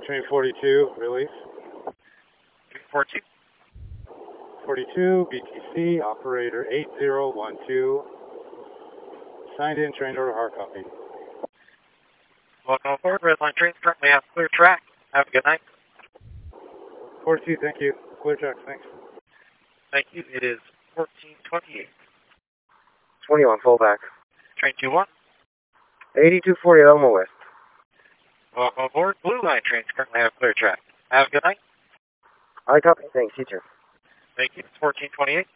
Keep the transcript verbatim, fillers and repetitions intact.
Train forty-two, release. forty-two. forty-two, B T C, operator eight zero one two. Signed in, train order, hard copy. Welcome aboard. Red Line trains currently have clear track. Have a good night. forty-two, thank you. Clear track, thanks. Thank you. It is fourteen twenty-eight. twenty-one, fullback. Train two one. eighty-two forty Elmo West. Welcome aboard. Blue Line trains currently have clear track. Have a good night. I copy. Thanks, you too. Thank you. It's fourteen twenty-eight.